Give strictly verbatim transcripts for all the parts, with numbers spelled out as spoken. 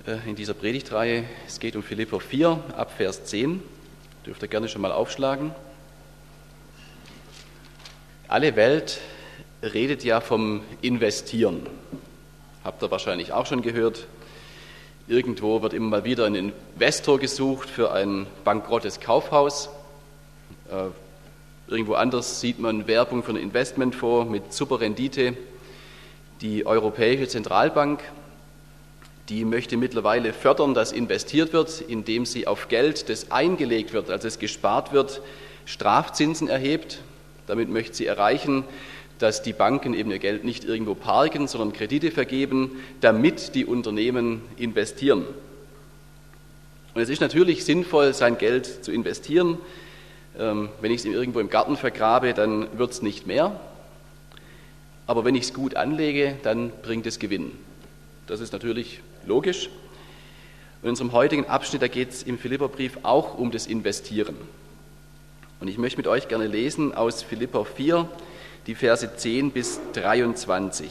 in dieser Predigtreihe. Es geht um Philipper vier, ab Vers zehn. Dürft ihr gerne schon mal aufschlagen. Alle Welt redet ja vom Investieren. Habt ihr wahrscheinlich auch schon gehört. Irgendwo wird immer mal wieder ein Investor gesucht für ein bankrottes Kaufhaus. Irgendwo anders sieht man Werbung für einen Investmentfonds mit super Rendite. Die Europäische Zentralbank, die möchte mittlerweile fördern, dass investiert wird, indem sie auf Geld, das eingelegt wird, also es gespart wird, Strafzinsen erhebt. Damit möchte sie erreichen, dass die Banken eben ihr Geld nicht irgendwo parken, sondern Kredite vergeben, damit die Unternehmen investieren. Und es ist natürlich sinnvoll, sein Geld zu investieren. Wenn ich es irgendwo im Garten vergrabe, dann wird es nicht mehr. Aber wenn ich es gut anlege, dann bringt es Gewinn. Das ist natürlich logisch. In unserem heutigen Abschnitt, da geht es im Philipperbrief auch um das Investieren. Und ich möchte mit euch gerne lesen aus Philipper vier, die Verse zehn bis dreiundzwanzig.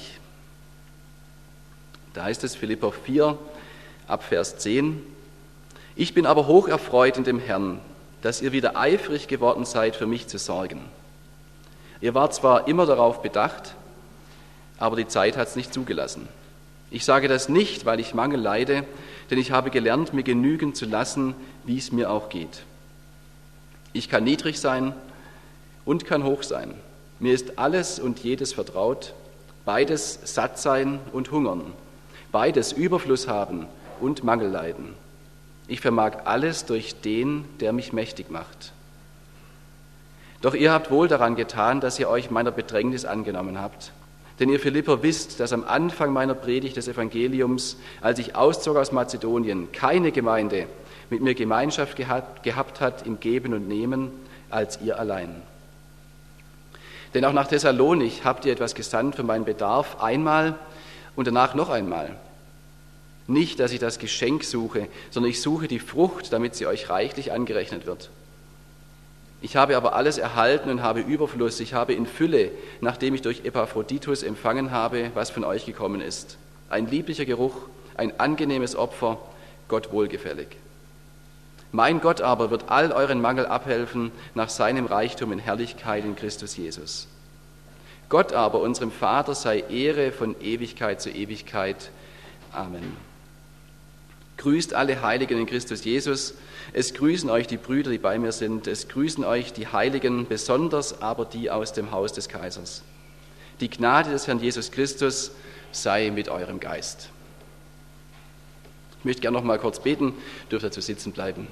Da heißt es, Philipper vier, ab Vers zehn: Ich bin aber hoch erfreut in dem Herrn, dass ihr wieder eifrig geworden seid, für mich zu sorgen. Ihr wart zwar immer darauf bedacht, aber die Zeit hat es nicht zugelassen. Ich sage das nicht, weil ich Mangel leide, denn ich habe gelernt, mir genügen zu lassen, wie es mir auch geht. Ich kann niedrig sein und kann hoch sein. Mir ist alles und jedes vertraut, beides satt sein und hungern, beides Überfluss haben und Mangel leiden. Ich vermag alles durch den, der mich mächtig macht. Doch ihr habt wohl daran getan, dass ihr euch meiner Bedrängnis angenommen habt. Denn ihr Philipper wisst, dass am Anfang meiner Predigt des Evangeliums, als ich auszog aus Mazedonien, keine Gemeinde mit mir Gemeinschaft gehabt, gehabt hat im Geben und Nehmen als ihr allein. Denn auch nach Thessalonich habt ihr etwas gesandt für meinen Bedarf, einmal und danach noch einmal. Nicht, dass ich das Geschenk suche, sondern ich suche die Frucht, damit sie euch reichlich angerechnet wird. Ich habe aber alles erhalten und habe Überfluss. Ich habe in Fülle, nachdem ich durch Epaphroditus empfangen habe, was von euch gekommen ist. Ein lieblicher Geruch, ein angenehmes Opfer, Gott wohlgefällig. Mein Gott aber wird all euren Mangel abhelfen nach seinem Reichtum in Herrlichkeit in Christus Jesus. Gott aber, unserem Vater, sei Ehre von Ewigkeit zu Ewigkeit. Amen. Grüßt alle Heiligen in Christus Jesus. Es grüßen euch die Brüder, die bei mir sind. Es grüßen euch die Heiligen, besonders aber die aus dem Haus des Kaisers. Die Gnade des Herrn Jesus Christus sei mit eurem Geist. Ich möchte gerne noch mal kurz beten. Dürft dazu sitzen bleiben.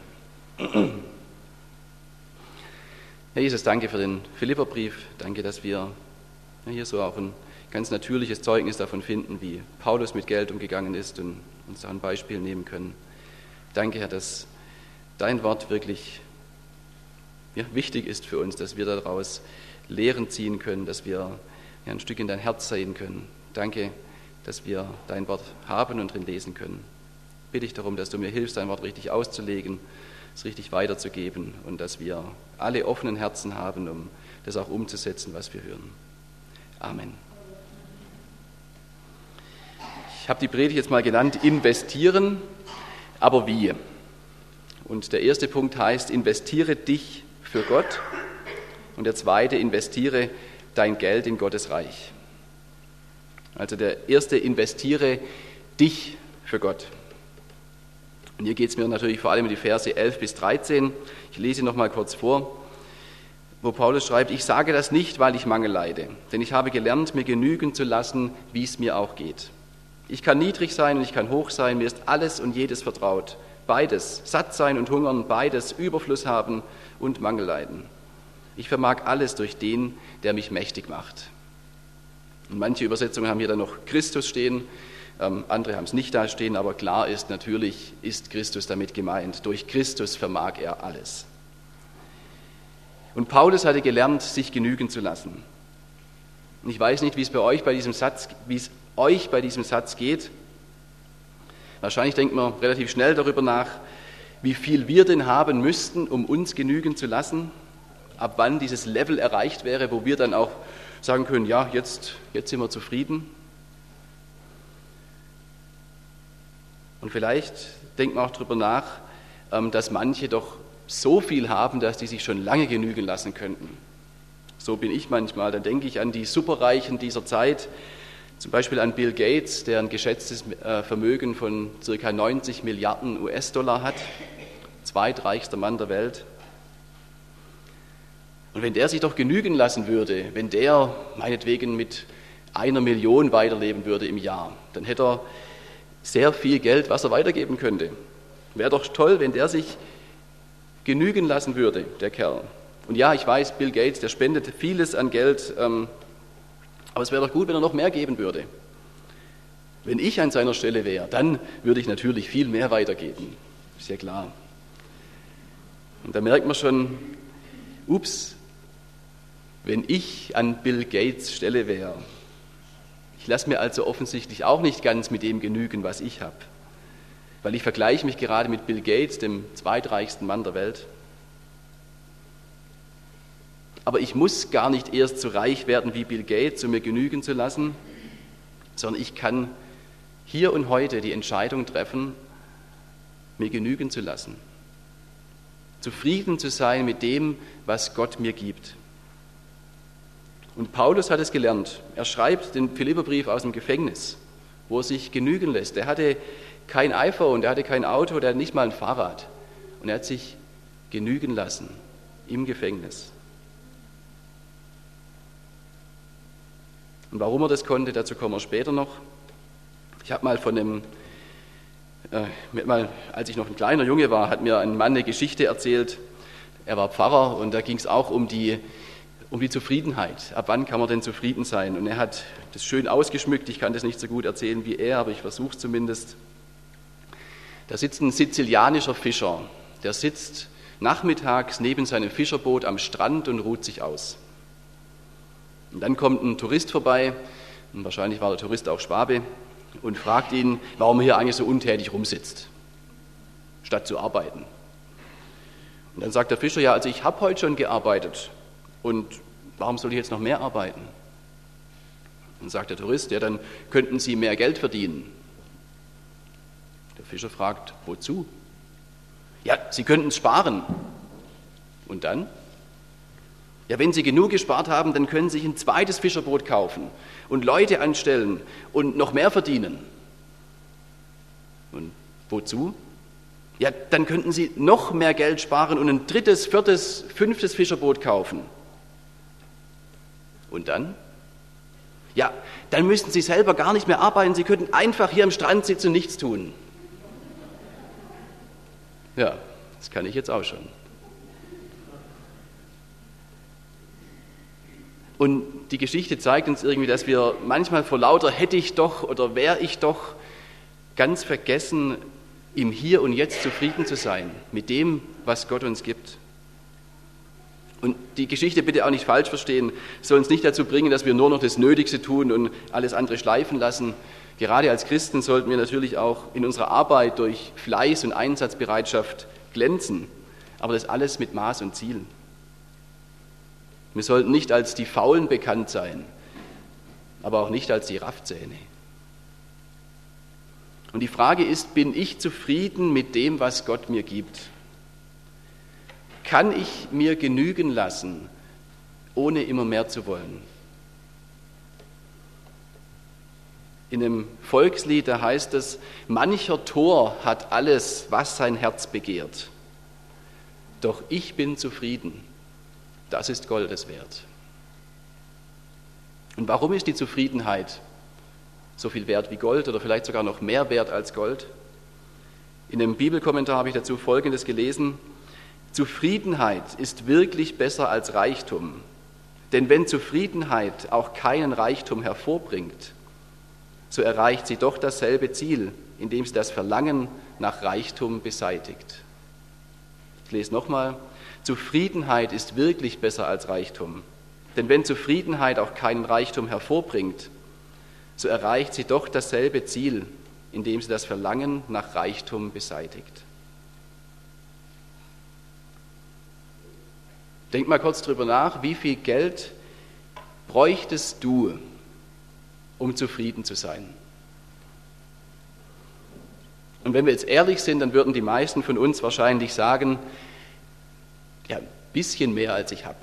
Herr Jesus, danke für den Philipperbrief. Danke, dass wir hier so auch ein ganz natürliches Zeugnis davon finden, wie Paulus mit Geld umgegangen ist und uns da ein Beispiel nehmen können. Danke, Herr, dass dein Wort wirklich ja, wichtig ist für uns, dass wir daraus Lehren ziehen können, dass wir ja, ein Stück in dein Herz sehen können. Danke, dass wir dein Wort haben und drin lesen können. Bitte ich darum, dass du mir hilfst, dein Wort richtig auszulegen, es richtig weiterzugeben und dass wir alle offenen Herzen haben, um das auch umzusetzen, was wir hören. Amen. Ich habe die Predigt jetzt mal genannt, investieren, aber wie? Und der erste Punkt heißt, investiere dich für Gott. Und der zweite, investiere dein Geld in Gottes Reich. Also der erste, investiere dich für Gott. Und hier geht es mir natürlich vor allem um die Verse elf bis dreizehn. Ich lese noch mal kurz vor, wo Paulus schreibt, ich sage das nicht, weil ich Mangel leide, denn ich habe gelernt, mir genügen zu lassen, wie es mir auch geht. Ich kann niedrig sein und ich kann hoch sein, mir ist alles und jedes vertraut. Beides, satt sein und hungern, beides, Überfluss haben und Mangel leiden. Ich vermag alles durch den, der mich mächtig macht. Und manche Übersetzungen haben hier dann noch Christus stehen, ähm, andere haben es nicht da stehen, aber klar ist, natürlich ist Christus damit gemeint. Durch Christus vermag er alles. Und Paulus hatte gelernt, sich genügen zu lassen. Und ich weiß nicht, wie es bei euch bei diesem Satz, wie es euch bei diesem Satz geht. Wahrscheinlich denkt man relativ schnell darüber nach, wie viel wir denn haben müssten, um uns genügen zu lassen, ab wann dieses Level erreicht wäre, wo wir dann auch sagen können, ja, jetzt, jetzt sind wir zufrieden. Und vielleicht denkt man auch darüber nach, dass manche doch so viel haben, dass die sich schon lange genügen lassen könnten. So bin ich manchmal. Da denke ich an die Superreichen dieser Zeit, zum Beispiel an Bill Gates, der ein geschätztes Vermögen von ca. neunzig Milliarden U S-Dollar hat, zweitreichster Mann der Welt. Und wenn der sich doch genügen lassen würde, wenn der meinetwegen mit einer Million weiterleben würde im Jahr, dann hätte er sehr viel Geld, was er weitergeben könnte. Wäre doch toll, wenn der sich genügen lassen würde, der Kerl. Und ja, ich weiß, Bill Gates, der spendet vieles an Geld, ähm, aber es wäre doch gut, wenn er noch mehr geben würde. Wenn ich an seiner Stelle wäre, dann würde ich natürlich viel mehr weitergeben. Ist ja klar. Und da merkt man schon, ups, wenn ich an Bill Gates Stelle wäre, ich lasse mir also offensichtlich auch nicht ganz mit dem genügen, was ich habe. Weil ich vergleiche mich gerade mit Bill Gates, dem zweitreichsten Mann der Welt. Aber ich muss gar nicht erst so reich werden wie Bill Gates, um mir genügen zu lassen, sondern ich kann hier und heute die Entscheidung treffen, mir genügen zu lassen. Zufrieden zu sein mit dem, was Gott mir gibt. Und Paulus hat es gelernt. Er schreibt den Philipperbrief aus dem Gefängnis, wo er sich genügen lässt. Er hatte kein iPhone, er hatte kein Auto, er hatte nicht mal ein Fahrrad. Und er hat sich genügen lassen im Gefängnis. Und warum er das konnte, dazu kommen wir später noch. Ich habe mal von einem, äh, mal, als ich noch ein kleiner Junge war, hat mir ein Mann eine Geschichte erzählt. Er war Pfarrer und da ging es auch um die, um die Zufriedenheit. Ab wann kann man denn zufrieden sein? Und er hat das schön ausgeschmückt. Ich kann das nicht so gut erzählen wie er, aber ich versuche es zumindest. Da sitzt ein sizilianischer Fischer. Der sitzt nachmittags neben seinem Fischerboot am Strand und ruht sich aus. Und dann kommt ein Tourist vorbei, und wahrscheinlich war der Tourist auch Schwabe, und fragt ihn, warum er hier eigentlich so untätig rumsitzt, statt zu arbeiten. Und dann sagt der Fischer, ja, also ich habe heute schon gearbeitet und warum soll ich jetzt noch mehr arbeiten? Dann sagt der Tourist, ja, dann könnten Sie mehr Geld verdienen. Der Fischer fragt, wozu? Ja, Sie könnten es sparen. Und dann? Ja, wenn Sie genug gespart haben, dann können Sie sich ein zweites Fischerboot kaufen und Leute anstellen und noch mehr verdienen. Und wozu? Ja, dann könnten Sie noch mehr Geld sparen und ein drittes, viertes, fünftes Fischerboot kaufen. Und dann? Ja, dann müssten Sie selber gar nicht mehr arbeiten, Sie könnten einfach hier am Strand sitzen und nichts tun. Ja, das kann ich jetzt auch schon. Und die Geschichte zeigt uns irgendwie, dass wir manchmal vor lauter hätte ich doch oder wäre ich doch ganz vergessen, im Hier und Jetzt zufrieden zu sein mit dem, was Gott uns gibt. Und die Geschichte bitte auch nicht falsch verstehen, soll uns nicht dazu bringen, dass wir nur noch das Nötigste tun und alles andere schleifen lassen. Gerade als Christen sollten wir natürlich auch in unserer Arbeit durch Fleiß und Einsatzbereitschaft glänzen, aber das alles mit Maß und Ziel. Wir sollten nicht als die Faulen bekannt sein, aber auch nicht als die Raffzähne. Und die Frage ist, bin ich zufrieden mit dem, was Gott mir gibt? Kann ich mir genügen lassen, ohne immer mehr zu wollen? In einem Volkslied, da heißt es, mancher Tor hat alles, was sein Herz begehrt. Doch ich bin zufrieden. Das ist Goldes wert. Und warum ist die Zufriedenheit so viel wert wie Gold oder vielleicht sogar noch mehr wert als Gold? In einem Bibelkommentar habe ich dazu Folgendes gelesen: Zufriedenheit ist wirklich besser als Reichtum. Denn wenn Zufriedenheit auch keinen Reichtum hervorbringt, so erreicht sie doch dasselbe Ziel, indem sie das Verlangen nach Reichtum beseitigt. Ich lese nochmal. Zufriedenheit ist wirklich besser als Reichtum. Denn wenn Zufriedenheit auch keinen Reichtum hervorbringt, so erreicht sie doch dasselbe Ziel, indem sie das Verlangen nach Reichtum beseitigt. Denk mal kurz drüber nach, wie viel Geld bräuchtest du, um zufrieden zu sein? Und wenn wir jetzt ehrlich sind, dann würden die meisten von uns wahrscheinlich sagen, ja, ein bisschen mehr als ich habe.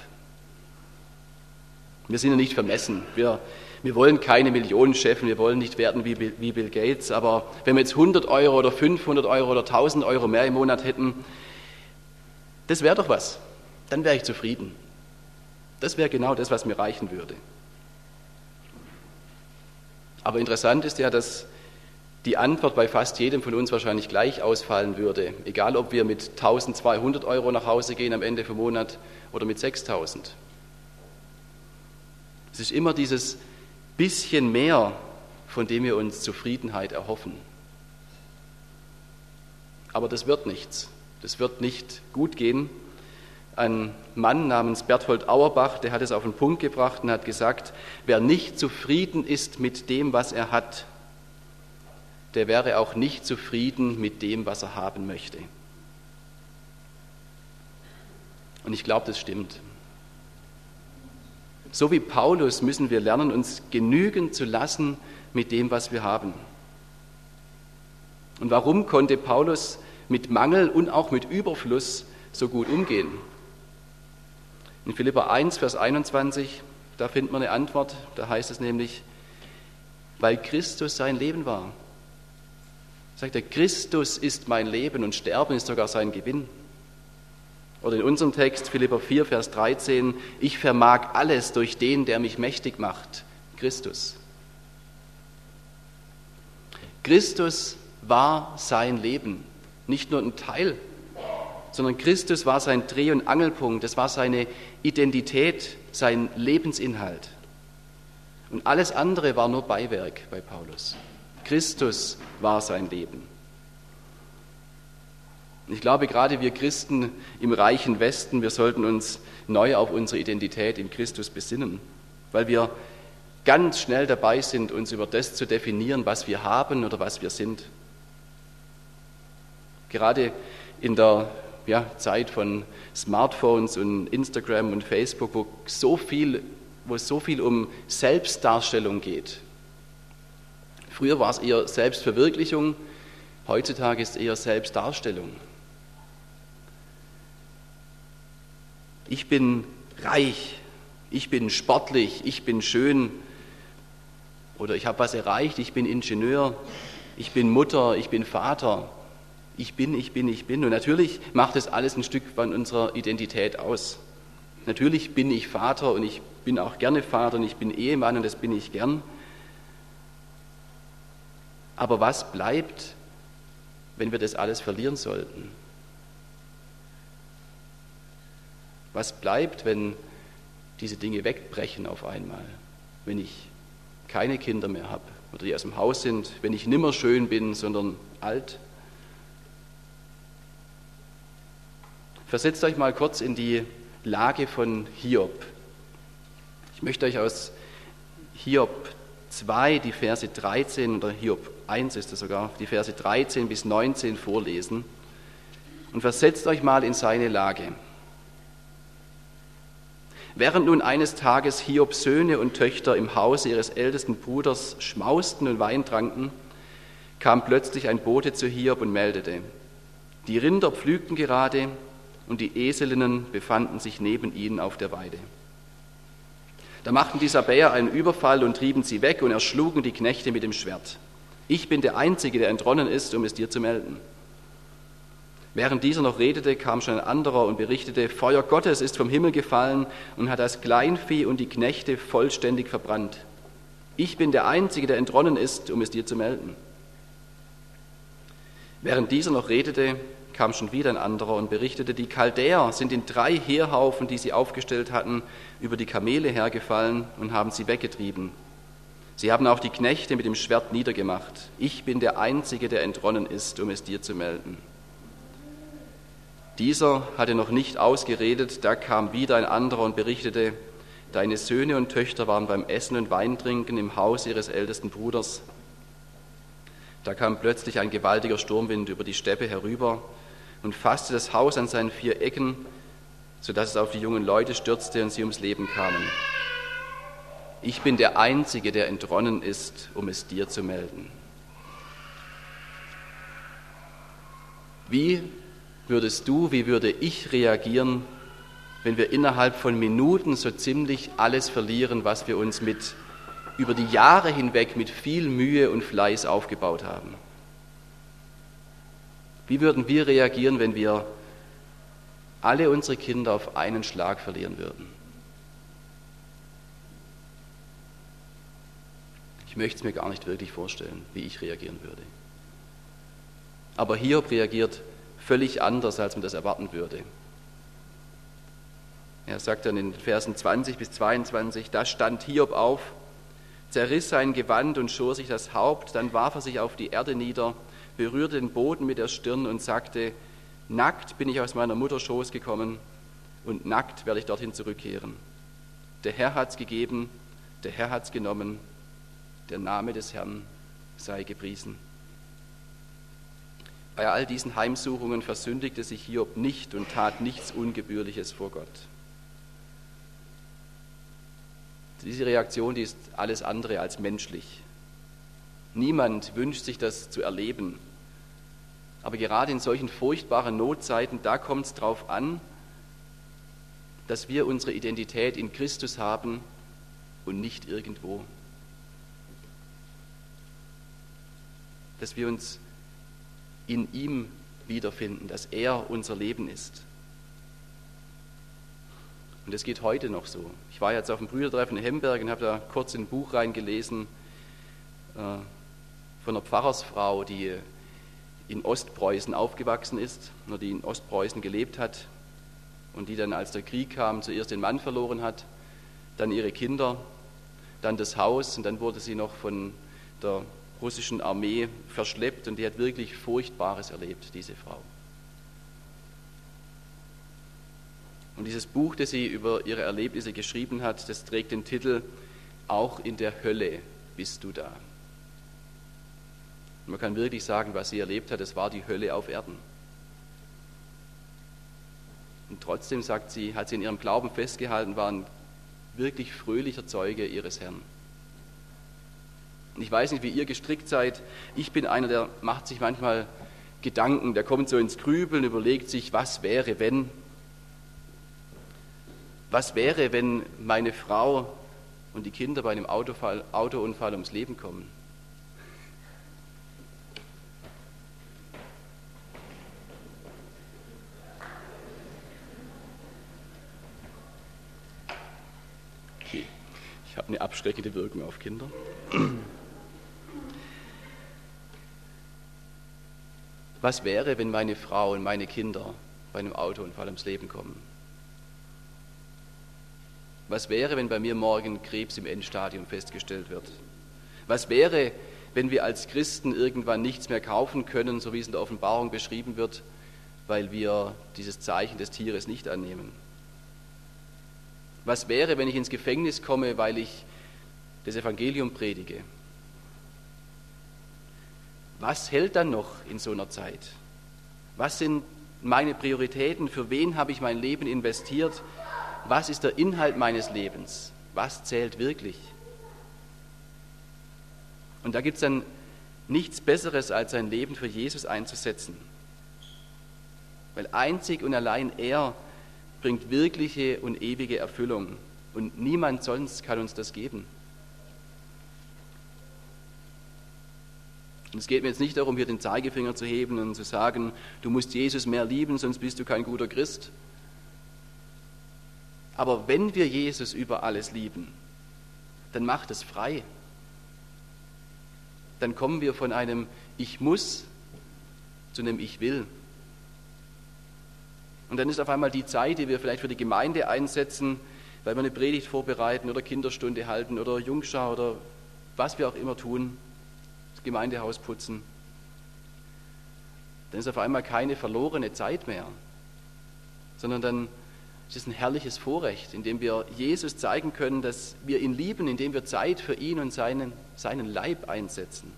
Wir sind ja nicht vermessen. Wir, wir wollen keine Millionenchefin, wir wollen nicht werden wie Bill, wie Bill Gates, aber wenn wir jetzt hundert Euro oder fünfhundert Euro oder tausend Euro mehr im Monat hätten, das wäre doch was. Dann wäre ich zufrieden. Das wäre genau das, was mir reichen würde. Aber interessant ist ja, dass die Antwort bei fast jedem von uns wahrscheinlich gleich ausfallen würde, egal ob wir mit eintausendzweihundert Euro nach Hause gehen am Ende vom Monat oder mit sechstausend. Es ist immer dieses bisschen mehr, von dem wir uns Zufriedenheit erhoffen. Aber das wird nichts. Das wird nicht gut gehen. Ein Mann namens Berthold Auerbach, der hat es auf den Punkt gebracht und hat gesagt, wer nicht zufrieden ist mit dem, was er hat, der wäre auch nicht zufrieden mit dem, was er haben möchte. Und ich glaube, das stimmt. So wie Paulus müssen wir lernen, uns genügen zu lassen mit dem, was wir haben. Und warum konnte Paulus mit Mangel und auch mit Überfluss so gut umgehen? In Philipper eins, Vers einundzwanzig, da findet man eine Antwort, da heißt es nämlich, weil Christus sein Leben war. Sagt er, Christus ist mein Leben und Sterben ist sogar sein Gewinn. Oder in unserem Text, Philipper vier, Vers dreizehn, ich vermag alles durch den, der mich mächtig macht, Christus. Christus war sein Leben, nicht nur ein Teil, sondern Christus war sein Dreh- und Angelpunkt, das war seine Identität, sein Lebensinhalt. Und alles andere war nur Beiwerk bei Paulus. Christus war sein Leben. Ich glaube, gerade wir Christen im reichen Westen, wir sollten uns neu auf unsere Identität in Christus besinnen, weil wir ganz schnell dabei sind, uns über das zu definieren, was wir haben oder was wir sind. Gerade in der ja, Zeit von Smartphones und Instagram und Facebook, wo so viel, wo es so viel um Selbstdarstellung geht. Früher war es eher Selbstverwirklichung, heutzutage ist es eher Selbstdarstellung. Ich bin reich, ich bin sportlich, ich bin schön oder ich habe was erreicht, ich bin Ingenieur, ich bin Mutter, ich bin Vater, ich bin, ich bin, ich bin. Und natürlich macht das alles ein Stück von unserer Identität aus. Natürlich bin ich Vater und ich bin auch gerne Vater und ich bin Ehemann und das bin ich gern. Aber was bleibt, wenn wir das alles verlieren sollten? Was bleibt, wenn diese Dinge wegbrechen auf einmal? Wenn ich keine Kinder mehr habe oder die aus dem Haus sind, wenn ich nimmer schön bin, sondern alt? Versetzt euch mal kurz in die Lage von Hiob. Ich möchte euch aus Hiob zwei, die Verse dreizehn, oder Hiob eins ist es sogar, die Verse dreizehn bis neunzehn vorlesen. Und versetzt euch mal in seine Lage. Während nun eines Tages Hiobs Söhne und Töchter im Hause ihres ältesten Bruders schmausten und Wein tranken, kam plötzlich ein Bote zu Hiob und meldete, die Rinder pflügten gerade und die Eselinnen befanden sich neben ihnen auf der Weide. Da machten die Sabäer einen Überfall und trieben sie weg und erschlugen die Knechte mit dem Schwert. Ich bin der Einzige, der entronnen ist, um es dir zu melden. Während dieser noch redete, kam schon ein anderer und berichtete, Feuer Gottes ist vom Himmel gefallen und hat das Kleinvieh und die Knechte vollständig verbrannt. Ich bin der Einzige, der entronnen ist, um es dir zu melden. Während dieser noch redete, kam schon wieder ein anderer und berichtete, die Chaldäer sind in drei Heerhaufen, die sie aufgestellt hatten, über die Kamele hergefallen und haben sie weggetrieben. Sie haben auch die Knechte mit dem Schwert niedergemacht. Ich bin der Einzige, der entronnen ist, um es dir zu melden. Dieser hatte noch nicht ausgeredet, da kam wieder ein anderer und berichtete, deine Söhne und Töchter waren beim Essen und Weintrinken im Haus ihres ältesten Bruders. Da kam plötzlich ein gewaltiger Sturmwind über die Steppe herüber und fasste das Haus an seinen vier Ecken, sodass es auf die jungen Leute stürzte und sie ums Leben kamen. Ich bin der Einzige, der entronnen ist, um es dir zu melden. Wie würdest du, wie würde ich reagieren, wenn wir innerhalb von Minuten so ziemlich alles verlieren, was wir uns mit über die Jahre hinweg mit viel Mühe und Fleiß aufgebaut haben? Wie würden wir reagieren, wenn wir alle unsere Kinder auf einen Schlag verlieren würden? Ich möchte es mir gar nicht wirklich vorstellen, wie ich reagieren würde. Aber Hiob reagiert völlig anders, als man das erwarten würde. Er sagt dann in Versen zwanzig bis zweiundzwanzig, da stand Hiob auf, zerriss sein Gewand und schor sich das Haupt, dann warf er sich auf die Erde nieder, berührte den Boden mit der Stirn und sagte, nackt bin ich aus meiner Mutter Schoß gekommen und nackt werde ich dorthin zurückkehren. Der Herr hat's gegeben, der Herr hat's genommen, der Name des Herrn sei gepriesen. Bei all diesen Heimsuchungen versündigte sich Hiob nicht und tat nichts Ungebührliches vor Gott. Diese Reaktion, die ist alles andere als menschlich. Niemand wünscht sich das zu erleben. Aber gerade in solchen furchtbaren Notzeiten, da kommt es darauf an, dass wir unsere Identität in Christus haben und nicht irgendwo. Dass wir uns in ihm wiederfinden, dass er unser Leben ist. Und das geht heute noch so. Ich war jetzt auf dem Brüdertreffen in Hemberg und habe da kurz in ein Buch reingelesen äh, von einer Pfarrersfrau, die in Ostpreußen aufgewachsen ist, oder die in Ostpreußen gelebt hat und die dann, als der Krieg kam, zuerst den Mann verloren hat, dann ihre Kinder, dann das Haus und dann wurde sie noch von der russischen Armee verschleppt und die hat wirklich Furchtbares erlebt, diese Frau. Und dieses Buch, das sie über ihre Erlebnisse geschrieben hat, das trägt den Titel Auch in der Hölle bist du da. Und man kann wirklich sagen, was sie erlebt hat, das war die Hölle auf Erden. Und trotzdem, sagt sie, hat sie in ihrem Glauben festgehalten, war ein wirklich fröhlicher Zeuge ihres Herrn. Und ich weiß nicht, wie ihr gestrickt seid. Ich bin einer, der macht sich manchmal Gedanken, der kommt so ins Grübeln, überlegt sich, was wäre, wenn... Was wäre, wenn meine Frau und die Kinder bei einem Autofall, Autounfall ums Leben kommen? Okay, ich habe eine abschreckende Wirkung auf Kinder. Was wäre, wenn meine Frau und meine Kinder bei einem Autounfall ums Leben kommen? Was wäre, wenn bei mir morgen Krebs im Endstadium festgestellt wird? Was wäre, wenn wir als Christen irgendwann nichts mehr kaufen können, so wie es in der Offenbarung beschrieben wird, weil wir dieses Zeichen des Tieres nicht annehmen? Was wäre, wenn ich ins Gefängnis komme, weil ich das Evangelium predige? Was hält dann noch in so einer Zeit? Was sind meine Prioritäten? Für wen habe ich mein Leben investiert? Was ist der Inhalt meines Lebens? Was zählt wirklich? Und da gibt es dann nichts Besseres, als sein Leben für Jesus einzusetzen. Weil einzig und allein er bringt wirkliche und ewige Erfüllung. Und niemand sonst kann uns das geben. Und es geht mir jetzt nicht darum, hier den Zeigefinger zu heben und zu sagen, du musst Jesus mehr lieben, sonst bist du kein guter Christ. Aber wenn wir Jesus über alles lieben, dann macht es frei. Dann kommen wir von einem Ich muss zu einem Ich will. Und dann ist auf einmal die Zeit, die wir vielleicht für die Gemeinde einsetzen, weil wir eine Predigt vorbereiten oder Kinderstunde halten oder Jungschau oder was wir auch immer tun, das Gemeindehaus putzen, dann ist auf einmal keine verlorene Zeit mehr, sondern dann es ist ein herrliches Vorrecht, indem wir Jesus zeigen können, dass wir ihn lieben, indem wir Zeit für ihn und seinen, seinen Leib einsetzen.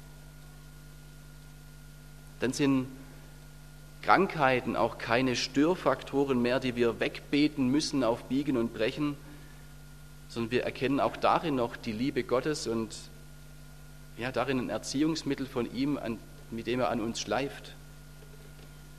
Dann sind Krankheiten auch keine Störfaktoren mehr, die wir wegbeten müssen auf Biegen und Brechen, sondern wir erkennen auch darin noch die Liebe Gottes und ja, darin ein Erziehungsmittel von ihm, an, mit dem er an uns schleift.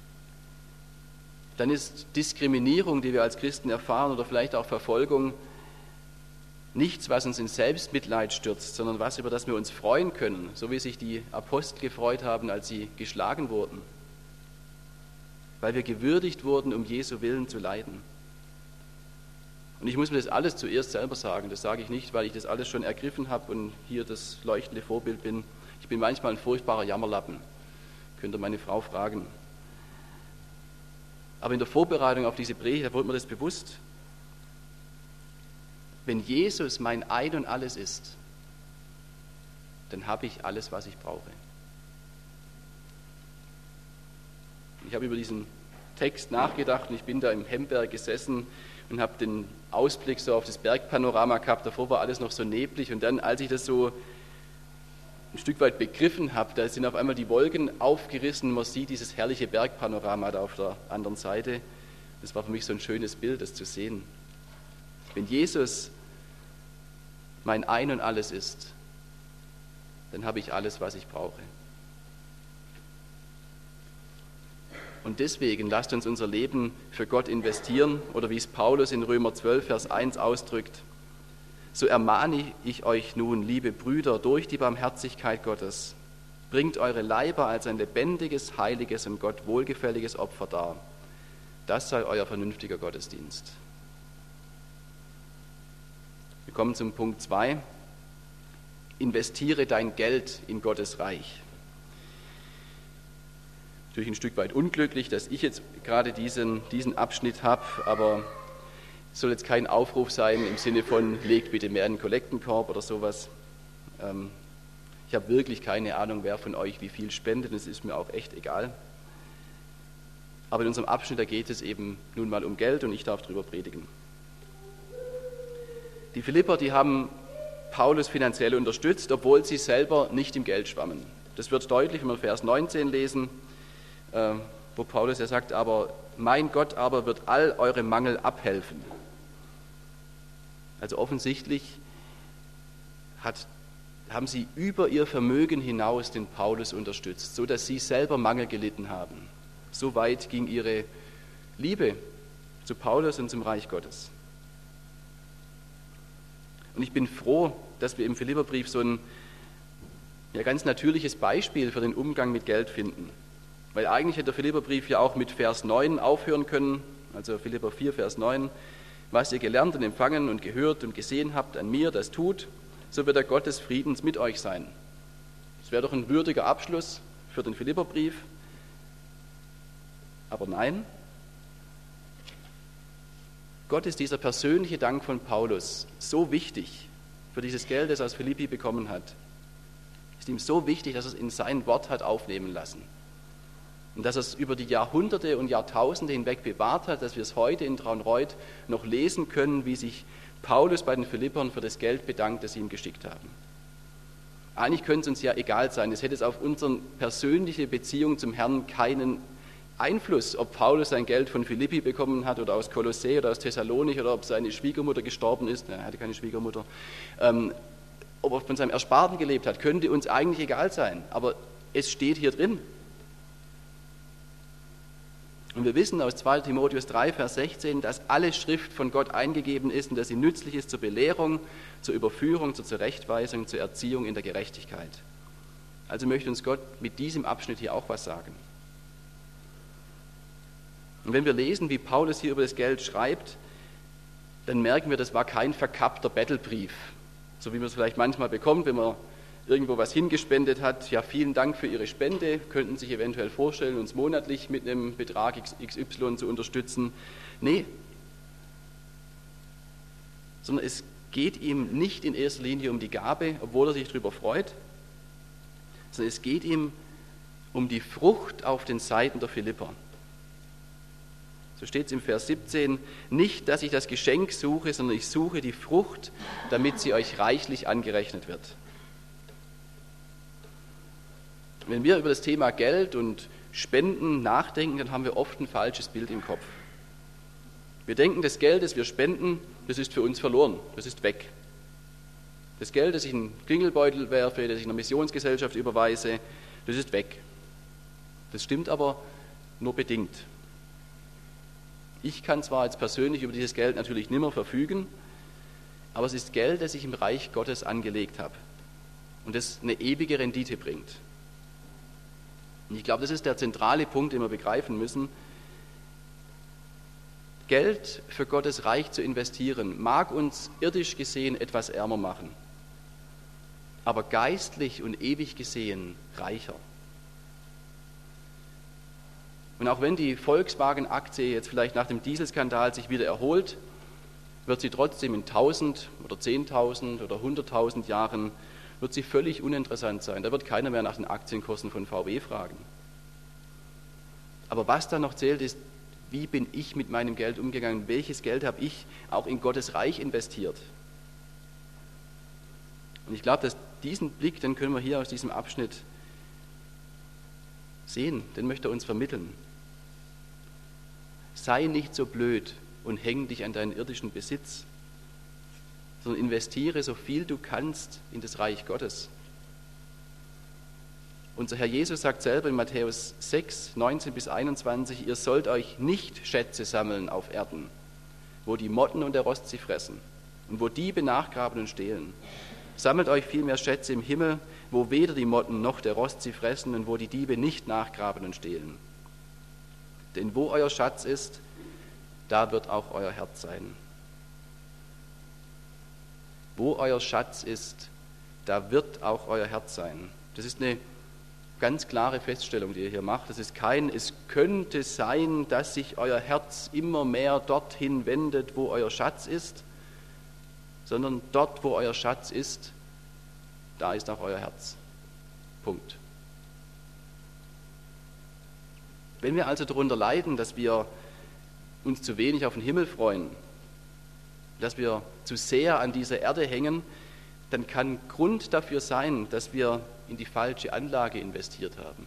dann ist Diskriminierung, die wir als Christen erfahren, oder vielleicht auch Verfolgung, nichts, was uns in Selbstmitleid stürzt, sondern was, über das wir uns freuen können, so wie sich die Apostel gefreut haben, als sie geschlagen wurden, weil wir gewürdigt wurden, um Jesu Willen zu leiden. Und ich muss mir das alles zuerst selber sagen, das sage ich nicht, weil ich das alles schon ergriffen habe und hier das leuchtende Vorbild bin. Ich bin manchmal ein furchtbarer Jammerlappen, könnt ihr meine Frau fragen. Aber in der Vorbereitung auf diese Predigt, da wurde mir das bewusst. Wenn Jesus mein Ein und Alles ist, dann habe ich alles, was ich brauche. Ich habe über diesen Text nachgedacht und ich bin da im Hemberg gesessen und habe den Ausblick so auf das Bergpanorama gehabt. Davor war alles noch so neblig und dann, als ich das so ein Stück weit begriffen habe, da sind auf einmal die Wolken aufgerissen, man sieht dieses herrliche Bergpanorama da auf der anderen Seite. Das war für mich so ein schönes Bild, das zu sehen. Wenn Jesus mein Ein und Alles ist, dann habe ich alles, was ich brauche. Und deswegen lasst uns unser Leben für Gott investieren, oder wie es Paulus in Römer zwölf, Vers eins ausdrückt: So ermahne ich euch nun, liebe Brüder, durch die Barmherzigkeit Gottes, bringt eure Leiber als ein lebendiges, heiliges und Gott wohlgefälliges Opfer dar. Das sei euer vernünftiger Gottesdienst. Wir kommen zum Punkt zwei. Investiere dein Geld in Gottes Reich. Natürlich ein Stück weit unglücklich, dass ich jetzt gerade diesen, diesen Abschnitt habe, aber es soll jetzt kein Aufruf sein im Sinne von, legt bitte mehr in den Kollektenkorb oder sowas. Ähm, ich habe wirklich keine Ahnung, wer von euch wie viel spendet, das ist mir auch echt egal. Aber in unserem Abschnitt, da geht es eben nun mal um Geld und ich darf darüber predigen. Die Philipper, die haben Paulus finanziell unterstützt, obwohl sie selber nicht im Geld schwammen. Das wird deutlich, wenn wir Vers neunzehn lesen, äh, wo Paulus ja sagt, aber mein Gott aber wird all eure Mangel abhelfen. Also offensichtlich hat, haben sie über ihr Vermögen hinaus den Paulus unterstützt, so dass sie selber Mangel gelitten haben. So weit ging ihre Liebe zu Paulus und zum Reich Gottes. Und ich bin froh, dass wir im Philipperbrief so ein ja, ganz natürliches Beispiel für den Umgang mit Geld finden. Weil eigentlich hätte der Philipperbrief ja auch mit Vers neun aufhören können, also Philipper vier, Vers neun. Was ihr gelernt und empfangen und gehört und gesehen habt an mir, das tut, so wird der Gott des Friedens mit euch sein. Das wäre doch ein würdiger Abschluss für den Philipperbrief. Aber nein, Gott ist dieser persönliche Dank von Paulus so wichtig für dieses Geld, das er aus Philippi bekommen hat. Ist ihm so wichtig, dass er es in sein Wort hat aufnehmen lassen. Und dass er es über die Jahrhunderte und Jahrtausende hinweg bewahrt hat, dass wir es heute in Traunreut noch lesen können, wie sich Paulus bei den Philippern für das Geld bedankt, das sie ihm geschickt haben. Eigentlich könnte es uns ja egal sein, es hätte es auf unsere persönliche Beziehung zum Herrn keinen Einfluss, ob Paulus sein Geld von Philippi bekommen hat oder aus Kolossä oder aus Thessalonich oder ob seine Schwiegermutter gestorben ist, er hatte keine Schwiegermutter, ähm, ob er von seinem Ersparten gelebt hat, könnte uns eigentlich egal sein, aber es steht hier drin. Und wir wissen aus zweiter Timotheus drei, Vers sechzehn, dass alle Schrift von Gott eingegeben ist und dass sie nützlich ist zur Belehrung, zur Überführung, zur Zurechtweisung, zur Erziehung in der Gerechtigkeit. Also möchte uns Gott mit diesem Abschnitt hier auch was sagen. Und wenn wir lesen, wie Paulus hier über das Geld schreibt, dann merken wir, das war kein verkappter Bettelbrief, so wie man es vielleicht manchmal bekommt, wenn man irgendwo was hingespendet hat. Ja, vielen Dank für Ihre Spende, könnten sich eventuell vorstellen, uns monatlich mit einem Betrag X Y zu unterstützen. Nee, sondern es geht ihm nicht in erster Linie um die Gabe, obwohl er sich darüber freut, sondern es geht ihm um die Frucht auf den Seiten der Philipper. So steht es im Vers siebzehn, nicht, dass ich das Geschenk suche, sondern ich suche die Frucht, damit sie euch reichlich angerechnet wird. Wenn wir über das Thema Geld und Spenden nachdenken, dann haben wir oft ein falsches Bild im Kopf. Wir denken, das Geld, das wir spenden, das ist für uns verloren, das ist weg. Das Geld, das ich in den Klingelbeutel werfe, das ich einer Missionsgesellschaft überweise, das ist weg. Das stimmt aber nur bedingt. Ich kann zwar jetzt persönlich über dieses Geld natürlich nimmer verfügen, aber es ist Geld, das ich im Reich Gottes angelegt habe und das eine ewige Rendite bringt. Und ich glaube, das ist der zentrale Punkt, den wir begreifen müssen. Geld für Gottes Reich zu investieren, mag uns irdisch gesehen etwas ärmer machen, aber geistlich und ewig gesehen reicher. Und auch wenn die Volkswagen-Aktie jetzt vielleicht nach dem Dieselskandal sich wieder erholt, wird sie trotzdem in tausend oder zehntausend oder hunderttausend Jahren wird sie völlig uninteressant sein. Da wird keiner mehr nach den Aktienkursen von V W fragen. Aber was da noch zählt, ist, wie bin ich mit meinem Geld umgegangen? Welches Geld habe ich auch in Gottes Reich investiert? Und ich glaube, dass diesen Blick, den können wir hier aus diesem Abschnitt sehen, den möchte er uns vermitteln. Sei nicht so blöd und häng dich an deinen irdischen Besitz, sondern investiere so viel du kannst in das Reich Gottes. Unser Herr Jesus sagt selber in Matthäus sechs, neunzehn bis einundzwanzig, ihr sollt euch nicht Schätze sammeln auf Erden, wo die Motten und der Rost sie fressen und wo Diebe nachgraben und stehlen. Sammelt euch vielmehr Schätze im Himmel, wo weder die Motten noch der Rost sie fressen und wo die Diebe nicht nachgraben und stehlen. Denn wo euer Schatz ist, da wird auch euer Herz sein. Wo euer Schatz ist, da wird auch euer Herz sein. Das ist eine ganz klare Feststellung, die ihr hier macht. Das ist kein, es könnte sein, dass sich euer Herz immer mehr dorthin wendet, wo euer Schatz ist, sondern dort, wo euer Schatz ist, da ist auch euer Herz. Punkt. Wenn wir also darunter leiden, dass wir uns zu wenig auf den Himmel freuen, dass wir zu sehr an dieser Erde hängen, dann kann Grund dafür sein, dass wir in die falsche Anlage investiert haben.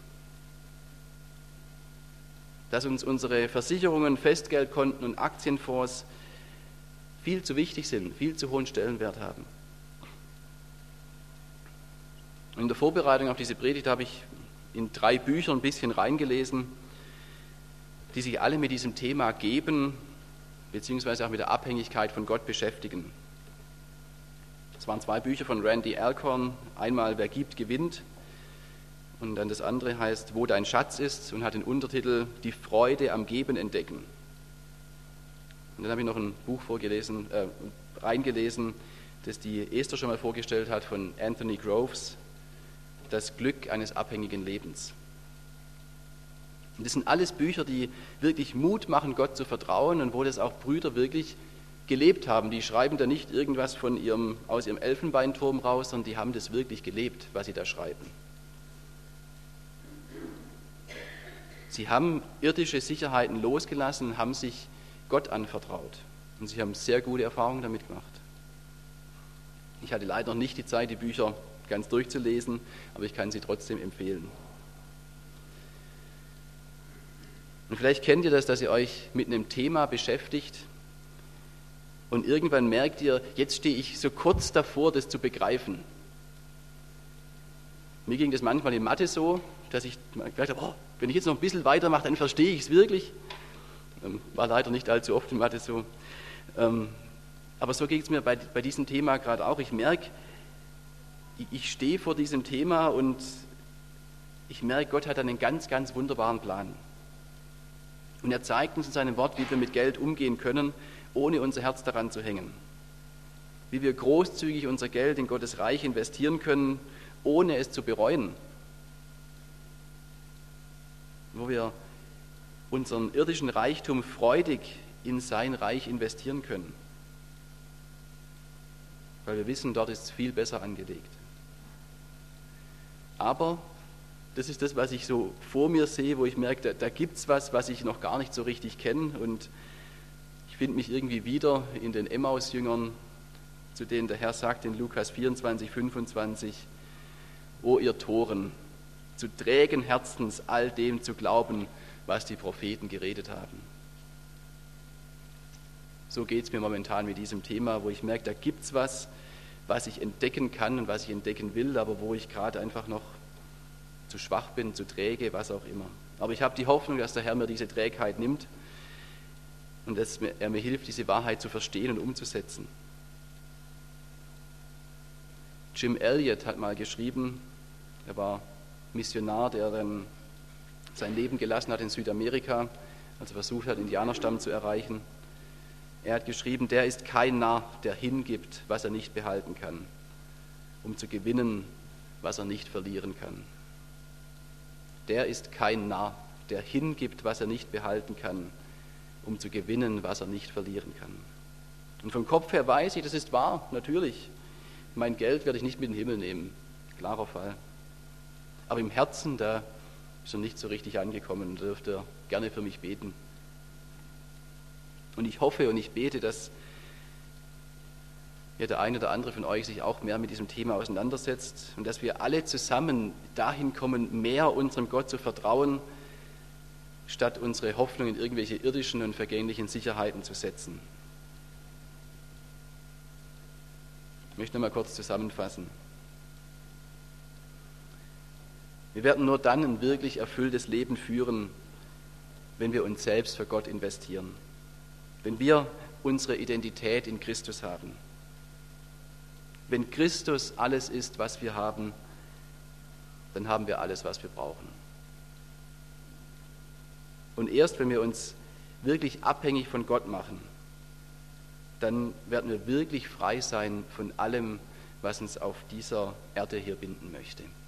Dass uns unsere Versicherungen, Festgeldkonten und Aktienfonds viel zu wichtig sind, viel zu hohen Stellenwert haben. In der Vorbereitung auf diese Predigt habe ich in drei Bücher ein bisschen reingelesen, die sich alle mit diesem Thema geben, beziehungsweise auch mit der Abhängigkeit von Gott beschäftigen. Das waren zwei Bücher von Randy Alcorn, einmal Wer gibt, gewinnt, und dann das andere heißt Wo dein Schatz ist und hat den Untertitel Die Freude am Geben entdecken. Und dann habe ich noch ein Buch vorgelesen, äh, reingelesen, das die Esther schon mal vorgestellt hat, von Anthony Groves, Das Glück eines abhängigen Lebens. Und das sind alles Bücher, die wirklich Mut machen, Gott zu vertrauen und wo das auch Brüder wirklich gelebt haben. Die schreiben da nicht irgendwas von ihrem, aus ihrem Elfenbeinturm raus, sondern die haben das wirklich gelebt, was sie da schreiben. Sie haben irdische Sicherheiten losgelassen, haben sich Gott anvertraut und sie haben sehr gute Erfahrungen damit gemacht. Ich hatte leider noch nicht die Zeit, die Bücher ganz durchzulesen, aber ich kann sie trotzdem empfehlen. Und vielleicht kennt ihr das, dass ihr euch mit einem Thema beschäftigt und irgendwann merkt ihr, jetzt stehe ich so kurz davor, das zu begreifen. Mir ging das manchmal in Mathe so, dass ich gedacht habe, oh, wenn ich jetzt noch ein bisschen weitermache, dann verstehe ich es wirklich. War leider nicht allzu oft in Mathe so. Aber so geht es mir bei, bei diesem Thema gerade auch. Ich merke, ich stehe vor diesem Thema und ich merke, Gott hat einen ganz, ganz wunderbaren Plan. Und er zeigt uns in seinem Wort, wie wir mit Geld umgehen können, ohne unser Herz daran zu hängen. Wie wir großzügig unser Geld in Gottes Reich investieren können, ohne es zu bereuen. Wo wir unseren irdischen Reichtum freudig in sein Reich investieren können. Weil wir wissen, dort ist es viel besser angelegt. Aber das ist das, was ich so vor mir sehe, wo ich merke, da, da gibt es was, was ich noch gar nicht so richtig kenne. Und ich finde mich irgendwie wieder in den Emmaus-Jüngern, zu denen der Herr sagt in Lukas vierundzwanzig, fünfundzwanzig, O ihr Toren, zu trägen Herzens all dem zu glauben, was die Propheten geredet haben. So geht es mir momentan mit diesem Thema, wo ich merke, da gibt es was, was ich entdecken kann und was ich entdecken will, aber wo ich gerade einfach noch zu schwach bin, zu träge, was auch immer. Aber ich habe die Hoffnung, dass der Herr mir diese Trägheit nimmt und dass er mir hilft, diese Wahrheit zu verstehen und umzusetzen. Jim Elliot hat mal geschrieben, er war Missionar, der dann sein Leben gelassen hat in Südamerika, also versucht hat, Indianerstamm zu erreichen. Er hat geschrieben, der ist kein Narr, der hingibt, was er nicht behalten kann, um zu gewinnen, was er nicht verlieren kann. Der ist kein Narr, der hingibt, was er nicht behalten kann, um zu gewinnen, was er nicht verlieren kann. Und vom Kopf her weiß ich, das ist wahr, natürlich. Mein Geld werde ich nicht mit in den Himmel nehmen, klarer Fall. Aber im Herzen, da ist er nicht so richtig angekommen, da dürft ihr gerne für mich beten. Und ich hoffe und ich bete, dass ja, der eine oder andere von euch sich auch mehr mit diesem Thema auseinandersetzt und dass wir alle zusammen dahin kommen, mehr unserem Gott zu vertrauen, statt unsere Hoffnung in irgendwelche irdischen und vergänglichen Sicherheiten zu setzen. Ich möchte noch mal kurz zusammenfassen. Wir werden nur dann ein wirklich erfülltes Leben führen, wenn wir uns selbst für Gott investieren, wenn wir unsere Identität in Christus haben. Wenn Christus alles ist, was wir haben, dann haben wir alles, was wir brauchen. Und erst wenn wir uns wirklich abhängig von Gott machen, dann werden wir wirklich frei sein von allem, was uns auf dieser Erde hier binden möchte.